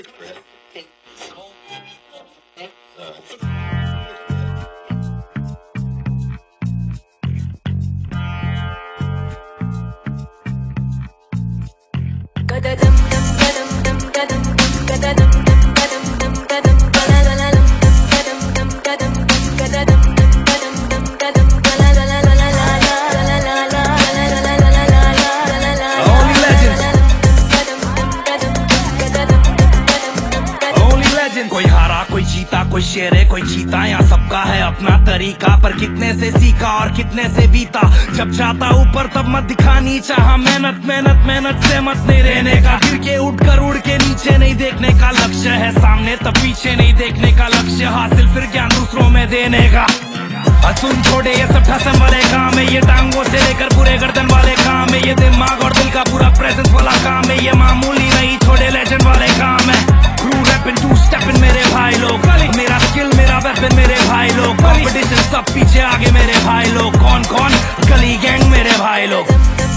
कोई हारा कोई जीता, कोई शेर है कोई चीता, यहाँ सबका है अपना तरीका, पर कितने से सीखा और कितने से बीता। जब चाहता ऊपर तब मत दिखा नीचा, हाँ मेहनत मेहनत मेहनत से मत नहीं रहने का। गिर के उठ कर उड़ के नीचे नहीं देखने का लक्ष्य है सामने, तब पीछे नहीं देखने का लक्ष्य हासिल, फिर ज्ञान दूसरों में देने का। सुन छोड़े ये सब ठसन वाले काम है, ये टांगों से लेकर पूरे गर्दन वाले काम है, ये दिमाग और दिल का पूरा प्रेजेंस वाला काम है, ये मामूली नहीं छोड़े लेजेंड वाले काम है। Crew rapping, two stepping मेरे भाई लोग, मेरा स्किल मेरा वेपन मेरे भाई लोग, कंपटीशन सब पीछे आगे मेरे भाई लोग। कौन कौन? गली गैंग मेरे भाई लोग।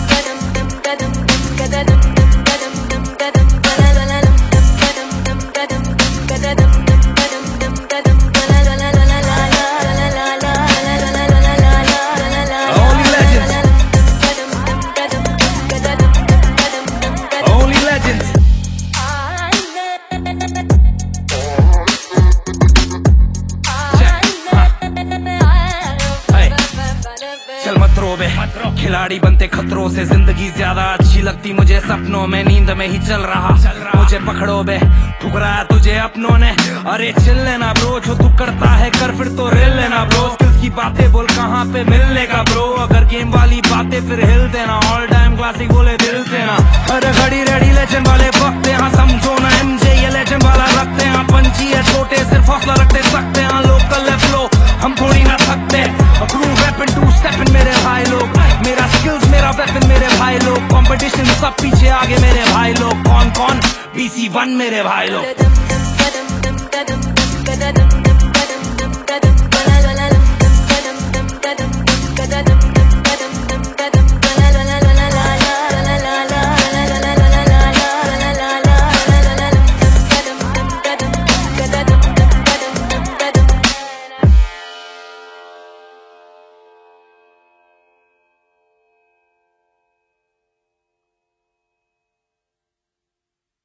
चल मत रो बे, खिलाड़ी बनते खतरों से, जिंदगी ज्यादा अच्छी लगती मुझे सपनों में, नींद में ही चल रहा मुझे पकड़ो बे, ठुकराया तुझे अपनों ने। अरे चिल लेना ब्रो, जो तू करता है कर फिर तो रिल लेना ब्रो, स्किल्स की बातें बोल कहाँ पे मिलने का ब्रो, अगर गेम वाली बातें फिर हिल देना, ऑल टाइम क्लासिक बोले दिल से ना। हर घड़ी रेडी लेजेंड वाले वक्त यहाँ समझो ना, MJ ये लेजेंड वाला रखते हैं, पंची है छोटे सिर्फ हौसला रखते सकते हैं, लोकल है फ्लो हम थोड़ी ना थकते। Crew rapping, two stepping मेरे भाई लोग, मेरा स्किल्स मेरा वेपन मेरे भाई लोग, कंपटीशन सब पीछे आगे मेरे भाई लोग। कौन कौन? BC1 मेरे भाई लोग।